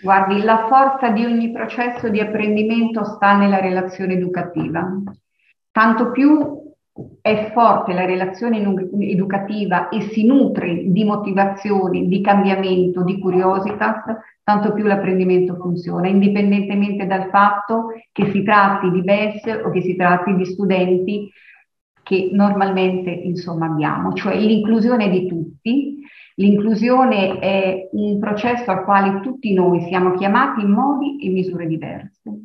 Guardi, la forza di ogni processo di apprendimento sta nella relazione educativa. Tanto più è forte la relazione educativa e si nutre di motivazione, di cambiamento, di curiositas, tanto più l'apprendimento funziona, indipendentemente dal fatto che si tratti di BES o che si tratti di studenti che normalmente insomma abbiamo, cioè l'inclusione di tutti. L'inclusione è un processo al quale tutti noi siamo chiamati in modi e misure diverse.